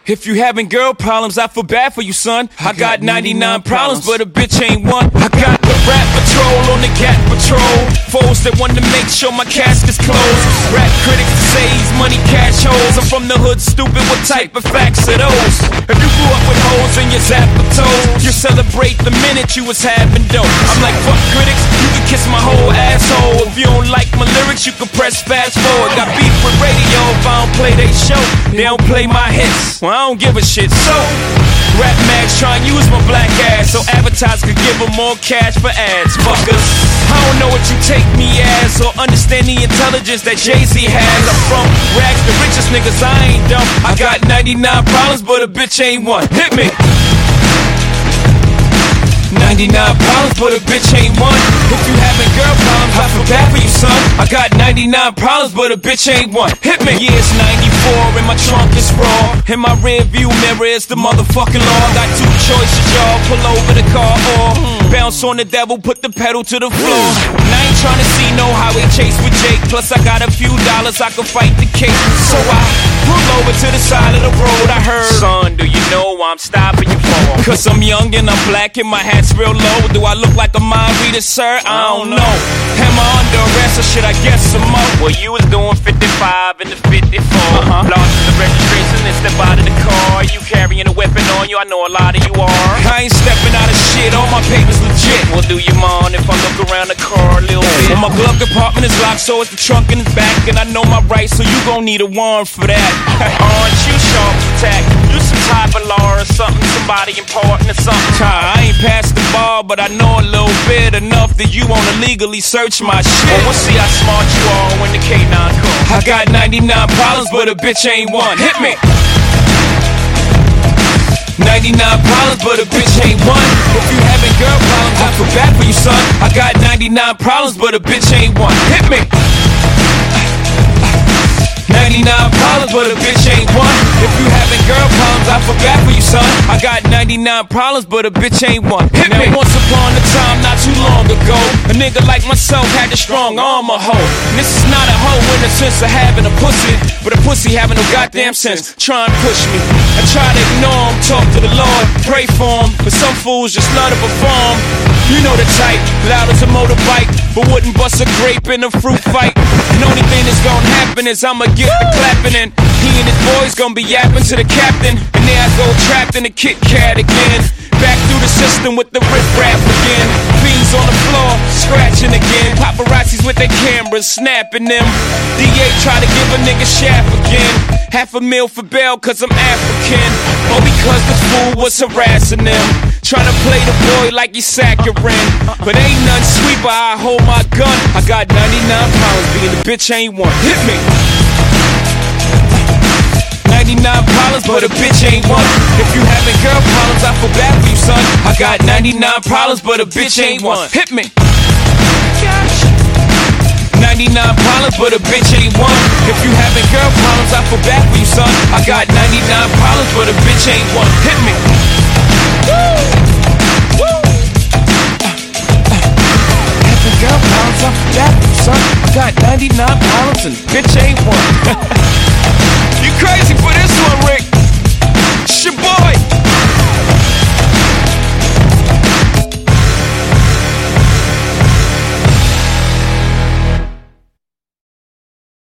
If you having girl problems, I feel bad for you, son. I got 99 problems, but a bitch ain't one. I got the rap patrol on the Gat Patrol. Foes that want to make sure my casket's closed. Rap critics that say he's money cash holes. I'm from the hood, stupid, what type of facts are those? If you grew up with hoes in your zapper toes, you celebrate the minute you was having dope. I'm like, fuck critics, you can kiss my whole asshole. If you don't like my lyrics, you can press fast forward. Got beef with radio if I don't play they show. They don't play my hits, well, I don't give a shit. So, rap mags try and use my black ass so advertisers could give them more cash for ads. Fuckers, I don't know what you take me as or understand the intelligence that Jay-Z has. I'm from rags, the richest niggas, I ain't dumb. I got 99 problems, but a bitch ain't one. Hit me. 99 problems, but a bitch ain't one. If you having girl problems, I feel bad for you, son. I got 99 problems, but a bitch ain't one. Hit me. Yeah, it's 94 and my trunk is raw. In my rear view mirror is the motherfucking law. I got two choices, y'all. Pull over the car or bounce on the devil, put the pedal to the floor. And I ain't tryna see no highway chase with Jake. Plus I got a few dollars, I can fight the case. So I pull over to the side of the road. I heard, son, do you know why I'm stopping you for? Cause I'm young and I'm black and my hat's real low. Do I look like a mind reader, sir? I don't know. Am I under arrest or should I guess some more? Well, you was doing 55 in the 54. Lost the registration and step out of the car. You carrying a weapon on you, I know a lot of you are. I ain't stepping out of shit, all my papers legit. Well, do you mind if I look around the car a little bit? Well, my glove compartment is locked, so it's the trunk in the back. And I know my rights, so you gon' need a warrant for that. Aren't you sharp attack? You some type of law or something, somebody important or something. I ain't past the bar, but I know a little bit enough that you wanna legally search my shit. Well, we'll see how smart you are when the K9 comes. I got 99 problems, but a bitch ain't one. Hit me. 99 problems, but a bitch ain't one. If you having girl problems, I feel bad for you, son. I got 99 problems, but a bitch ain't one. Hit me. 99 problems, but a bitch ain't one. If you having girl problems, I feel bad for you, son. I got 99 problems, but a bitch ain't one. Hit me. Once upon a time, not too long ago, a nigga like myself had a strong arm, a hoe. And this is not a hoe in the sense of having a pussy, but a pussy having no goddamn sense. Try and push me. I try to ignore him, talk to the Lord, pray for him, but some fools just love to perform. You know the type, loud as a motorbike, but wouldn't bust a grape in a fruit fight. And the only thing that's gonna happen is I'ma get the clapping, and he and his boys gonna be yapping to the captain. And there I go trapped in the Kit Kat again. Back through the system with the riff-raff again. Fiends on the floor, scratching again. Paparazzis with their cameras, snapping them. DA try to give a nigga shaft again. $500,000 for bail cause I'm African. Or because the fool was harassing them. Trying to play the boy like he's saccharine. But ain't nothing sweet but I hold my gun. I got 99 pounds, being a bitch ain't one. Hit me. 99 problems, but a bitch ain't one. If you having girl problems, I feel bad for you, son. I got 99 problems, but a bitch ain't one. Hit me. 99 problems, but a bitch ain't one. If you having girl problems, I feel bad for you, son. I got 99 problems, but a bitch ain't one. Hit me. Having girl problems, I feel bad for you, son. I got 99 problems and bitch ain't one. You crazy?